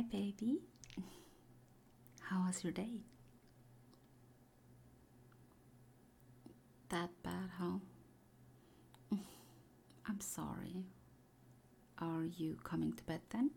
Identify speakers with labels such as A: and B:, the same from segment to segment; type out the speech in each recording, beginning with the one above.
A: baby. How was your day? That bad, huh? I'm sorry. Are you coming to bed then?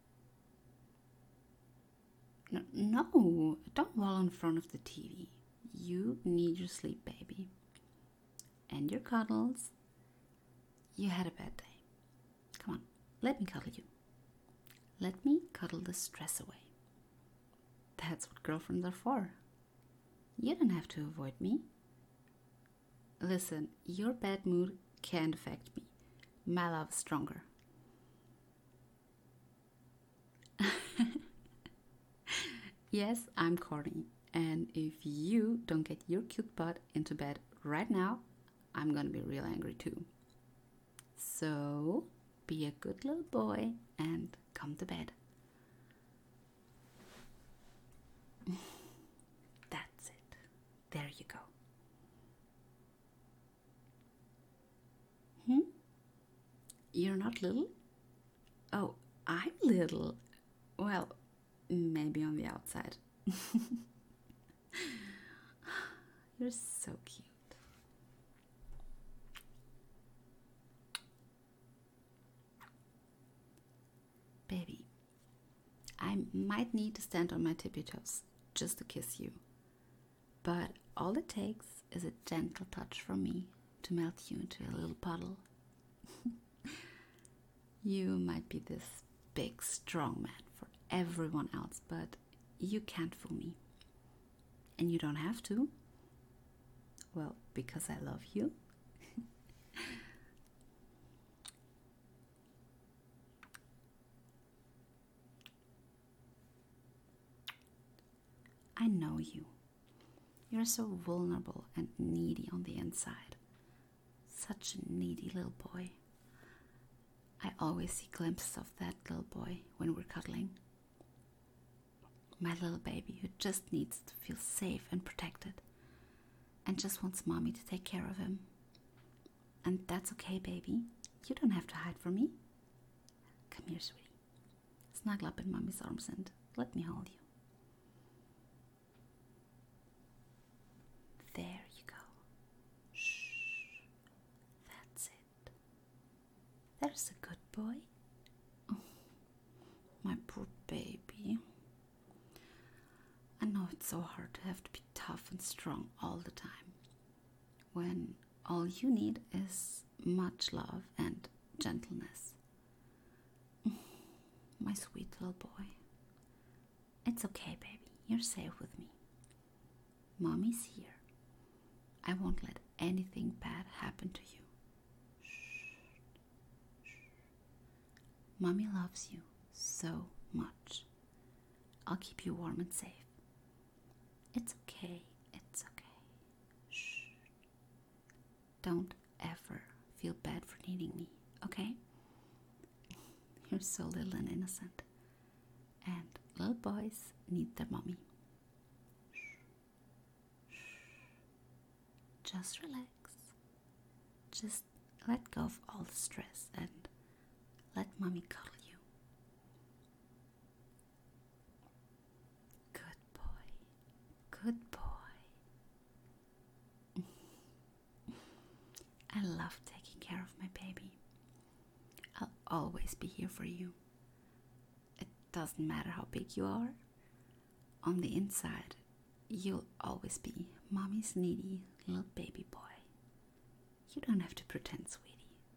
A: No, don't wallow in front of the TV. You need your sleep, baby. And your cuddles. You had a bad day. Come on, let me cuddle you. Let me cuddle the stress away. That's what girlfriends are for. You don't have to avoid me. Listen, your bad mood can't affect me. My love is stronger. Yes, I'm corny. And if you don't get your cute butt into bed right now, I'm gonna be real angry too. So, be a good little boy and come to bed. That's it. There you go. You're not little? Oh, I'm little. Well, maybe on the outside. You're so cute. Baby, I might need to stand on my tippy toes just to kiss you. But all it takes is a gentle touch from me to melt you into a little puddle. You might be this big, strong man for everyone else, but you can't fool me. And you don't have to. Well, because I love you. I know you. You're so vulnerable and needy on the inside. Such a needy little boy. I always see glimpses of that little boy when we're cuddling. My little baby who just needs to feel safe and protected and just wants mommy to take care of him. And that's okay, baby. You don't have to hide from me. Come here, sweetie. Snuggle up in mommy's arms and let me hold you. There you go. Shh. That's it. There's a good boy. Oh, my poor baby. I know it's so hard to have to be tough and strong all the time, when all you need is much love and gentleness. My sweet little boy. It's okay, baby. You're safe with me. Mommy's here. I won't let anything bad happen to you. Shh. Mommy loves you so much. I'll keep you warm and safe. It's okay. It's okay. Shh. Don't ever feel bad for needing me, okay? You're so little and innocent. And little boys need their mommy. Just relax. Just let go of all the stress and let mommy cuddle you. Good boy. Good boy. I love taking care of my baby. I'll always be here for you. It doesn't matter how big you are. On the inside, you'll always be mommy's needy little baby boy. You don't have to pretend, sweetie.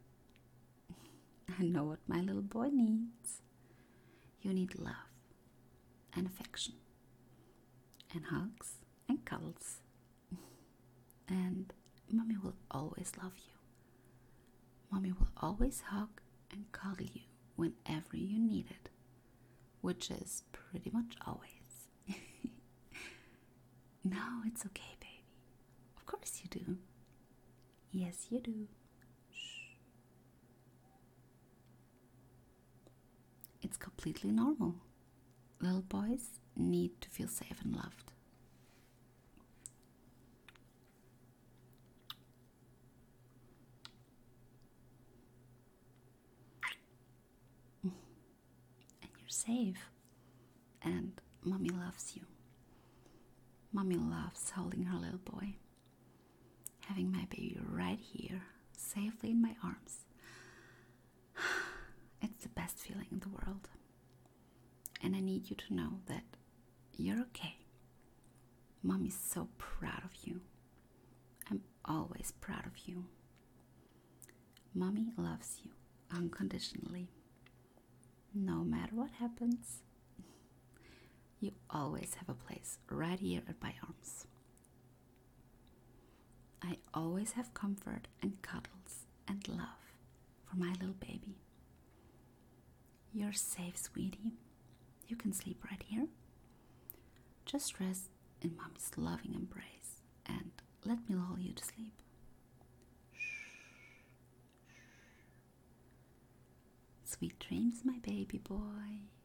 A: I know what my little boy needs. You need love and affection and hugs and cuddles. And mommy will always love you. Mommy will always hug and cuddle you whenever you need it, which is pretty much always. No, it's okay, baby. Of course you do. Yes, you do. Shh. It's completely normal. Little boys need to feel safe and loved. And you're safe. and Mommy loves you. Mommy loves holding her little boy, having my baby right here, safely in my arms. It's the best feeling in the world. And I need you to know that you're okay. Mommy's so proud of you. I'm always proud of you. Mommy loves you unconditionally. No matter what happens, you always have a place right here at my arms. I always have comfort and cuddles and love for my little baby. You're safe, sweetie. You can sleep right here. Just rest in Mommy's loving embrace and let me lull you to sleep. Shh. Sweet dreams, my baby boy.